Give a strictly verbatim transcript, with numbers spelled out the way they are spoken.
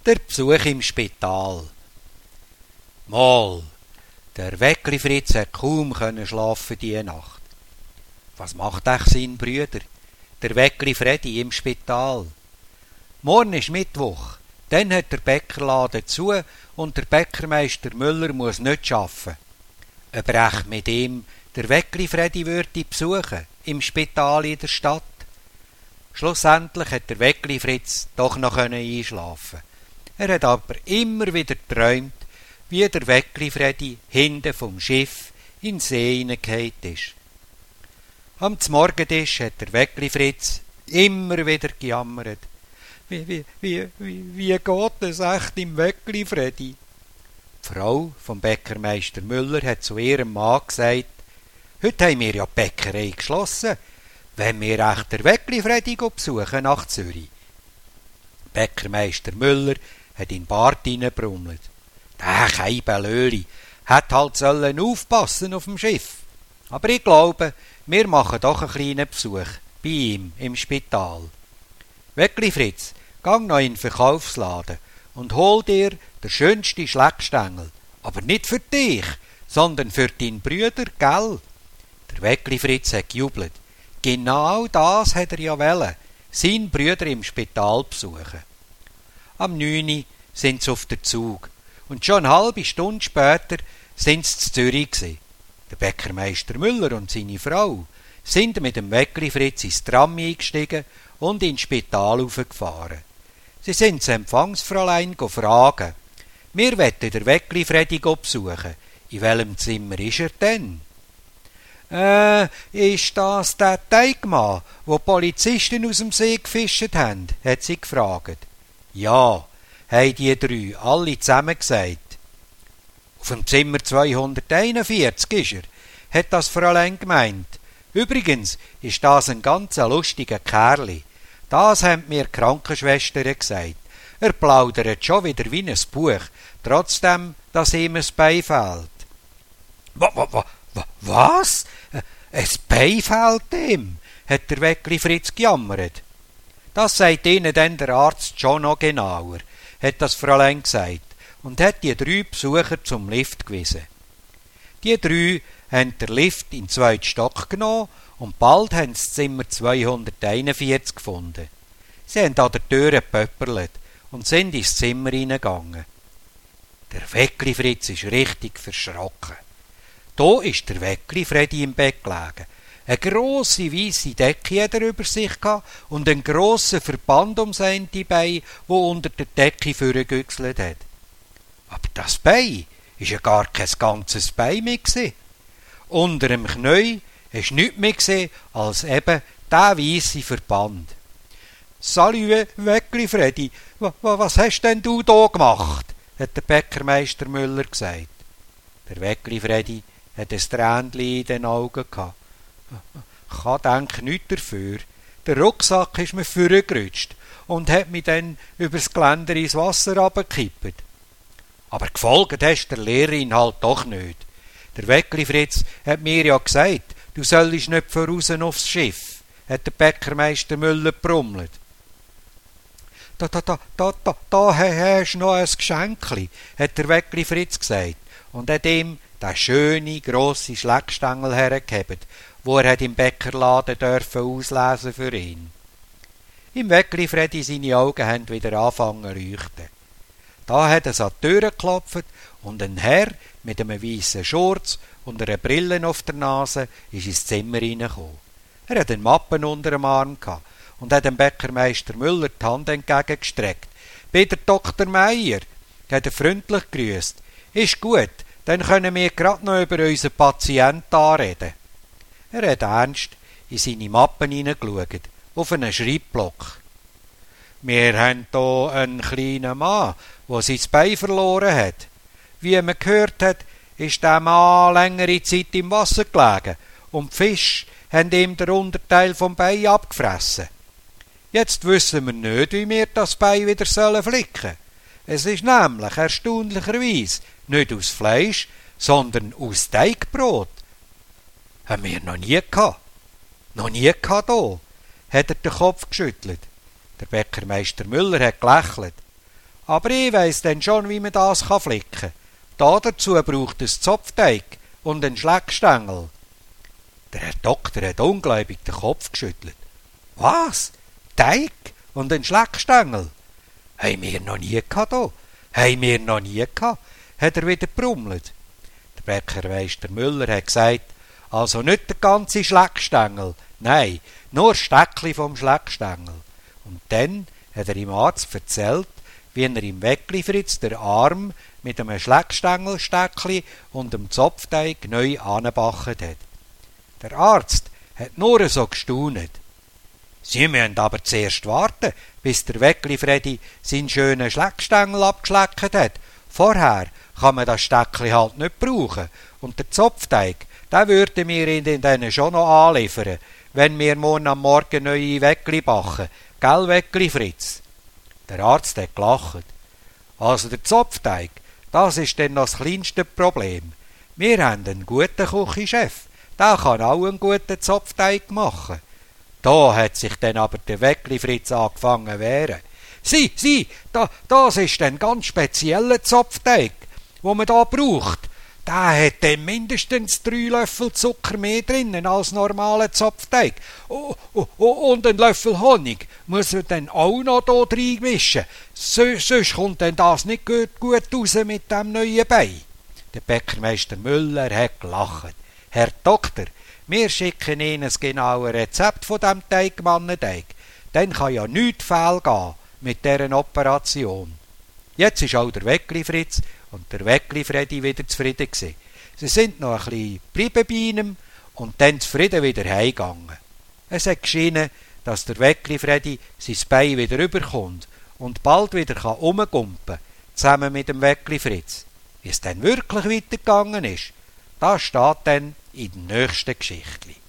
Der Besuch im Spital. Mal, der Weckli Fritz hat kaum können schlafen diese Nacht. Was macht echt sein Brüder, der Weckli Freddy, im Spital? Morgen ist Mittwoch, dann hat der Bäckerladen zu und der Bäckermeister Müller muss nicht arbeiten. Ob er echt mit ihm der Weckli Freddy würde besuchen, im Spital in der Stadt? Schlussendlich hat der Weckli Fritz doch noch einschlafen. Er hat aber immer wieder geträumt, wie der Weckli Freddy hinten vom Schiff in den See hineingefallen ist. Am Morgentisch hat der Weckli Fritz immer wieder gejammert. Wie, wie, wie, wie, wie geht es echt im Weckli Freddy? Die Frau vom Bäckermeister Müller hat zu ihrem Mann gesagt, heute haben wir ja die Bäckerei geschlossen, wenn wir echt der Weckli Freddy besuchen nach Zürich. Bäckermeister Müller hat in den Bart hineinbrummelt. Der Keibelöli hat halt sollen aufpassen auf dem Schiff. Aber ich glaube, wir machen doch einen kleinen Besuch bei ihm im Spital. Weckli Fritz, gang noch in den Verkaufsladen und hol dir den schönsten Schleckstängel. Aber nicht für dich, sondern für deinen Brüder, gell? Der Weckli Fritz hat gejubelt. Genau das hat er ja wollen, seinen Brüder im Spital besuchen. Am neun sind sie auf der Zug und schon eine halbe Stunde später sind sie zu Zürich gewesen. Der Bäckermeister Müller und seine Frau sind mit dem Weckli Fritz ins Tram eingestiegen und ins Spital raufgefahren. Sie sind das Empfangsfräulein fragen. Wir wollen den Weckli Freddy besuchen. In welchem Zimmer ist er denn? Äh, ist das der Teigmann, wo die Polizisten aus dem See gefischt haben? Hat sie gefragt. Ja, haben die drei alle zusammen gesagt. Auf dem Zimmer zweihunderteinundvierzig ist er, hat das Fräulein gemeint. Übrigens ist das ein ganz lustiger Kerli. Das haben mir die Krankenschwestern gesagt. Er plaudert schon wieder wie ein Buch, trotzdem, dass ihm ein Bein fehlt. Wa, wa, wa, wa, was? Ein Bein fehlt ihm, hat der Weckli Fritz gejammert. Das sagt ihnen dann der Arzt schon noch genauer, hat das Fräulein gesagt und hat die drei Besucher zum Lift gewiesen. Die drei haben den Lift in den zweiten Stock genommen und bald haben sie das Zimmer zweihunderteinundvierzig gefunden. Sie haben an der Tür gepöpperlet und sind ins Zimmer hineingegangen. Der Weckli Fritz ist richtig verschrocken. Da ist der Weckli Freddy im Bett gelegen. Eine grosse weisse Decke hat er über sich gehabt und einen grossen Verband um sein Bein, wo unter der Decke vorgegüchselt hat. Aber das Bein ist ja gar kein ganzes Bein mehr gewesen. Unter dem Knie hast du nichts mehr gesehen als eben der weisse Verband. »Salü, Weckli Freddy, was hast denn du da gemacht?« hat der Bäckermeister Müller gesagt. Der Weckli Freddy hat ein Tränchen in den Augen gehabt. Ich kann denk nichts dafür. Der Rucksack ist mir vorgerutscht und hat mich dann übers Geländer ins Wasser runtergekippt. Aber gefolgt hast der Lehrerin halt doch nicht. Der Weckli Fritz hat mir ja gesagt, du sollst nicht voraus aufs Schiff, hat der Bäckermeister Müller brummelt. Da, da, da, da, da, da hast du noch ein Geschenkli, hat der Weckli Fritz gesagt und hat ihm den schönen, grossen Schleckstängel hergegeben, wo er im Bäckerladen dürfen auslesen für ihn. Im Weckli Freddy seine Augen haben wieder angefangen zu leuchten. Da hat es an die Tür geklopft und ein Herr mit einem weißen Schurz und einer Brille auf der Nase ist ins Zimmer hineingekommen. Er hat einen Mappen unter dem Arm gehabt und hat dem Bäckermeister Müller die Hand entgegengestreckt. »Bei der Doktor Meier«, hat er freundlich gegrüßt. »Ist gut, dann können wir grad noch über unseren Patienten anreden.« Er hat ernst in seine Mappen hineingeschaut, auf einen Schreibblock. »Wir haben hier einen kleinen Mann, der sein Bein verloren hat. Wie man gehört hat, ist der Mann längere Zeit im Wasser gelegen und die Fische haben ihm den Unterteil vom Bein abgefressen. Jetzt wissen wir nicht, wie wir das Bein wieder flicken sollen. Es ist nämlich erstaunlicherweise nicht aus Fleisch, sondern aus Teigbrot. Haben wir noch nie gehabt. Noch nie gehabt hier, hat er den Kopf geschüttelt. Der Bäckermeister Müller hat gelächelt. aber ich weiss dann schon, wie man das flicken kann. Da dazu braucht es Zopfteig und einen Schleckstängel. Der Herr Doktor hat ungläubig den Kopf geschüttelt. Was? Teig und einen Schleckstängel? Haben wir noch nie gehabt hier. Haben wir noch nie gehabt, hat er wieder brummelt. Der Bäckermeister Müller hat gesagt, also nicht der ganze Schleckstängel, nein, nur Steckli vom Schleckstängel. Und dann hat er im Arzt erzählt, wie er im Weckli-Fritz den Arm mit einem Schleckstängelsteckli und einem Zopfteig neu angebacken hat. Der Arzt hat nur so gestaunet. Sie müssen aber zuerst warten, bis der Weckli-Freddy seinen schönen Schleckstängel abgeschleckt hat. Vorher kann man das Steckli halt nicht brauchen. Und der Zopfteig, den würden wir Ihnen dann schon noch anliefern, wenn wir morgen am Morgen neue Weckli backen. Gell, Weckli-Fritz? Der Arzt hat gelacht. Also der Zopfteig, das ist dann noch das kleinste Problem. Wir haben einen guten Küchenchef, der kann auch einen guten Zopfteig machen. Da hat sich dann aber der Weckli-Fritz angefangen zu wehren. Sie, Sie, da, das ist ein ganz spezieller Zopfteig, wo man da braucht. Der hat dann mindestens drei Löffel Zucker mehr drinnen als normaler Zopfteig. Oh, oh, oh, und einen Löffel Honig muss man dann auch noch da reinmischen. So, sonst kommt denn das nicht gut, gut raus mit dem neuen Bein. Der Bäckermeister Müller hat gelacht. Herr Doktor, wir schicken Ihnen das genaue Rezept von dem Teigmannenteig. Dann kann ja nichts fehlgehen mit dieser Operation. Jetzt ist auch der Weckli-Fritz und der Weckli-Freddy wieder zufrieden gewesen. Sie sind noch ein bisschen geblieben bei ihm und dann zufrieden wieder heimgegangen. Es hat geschienen, dass der Weckli-Freddy sein Bein wieder überkommt und bald wieder rumgumpen kann, zusammen mit dem Weckli-Fritz. Wie es dann wirklich weitergegangen ist, das steht dann in der nächsten Geschichte.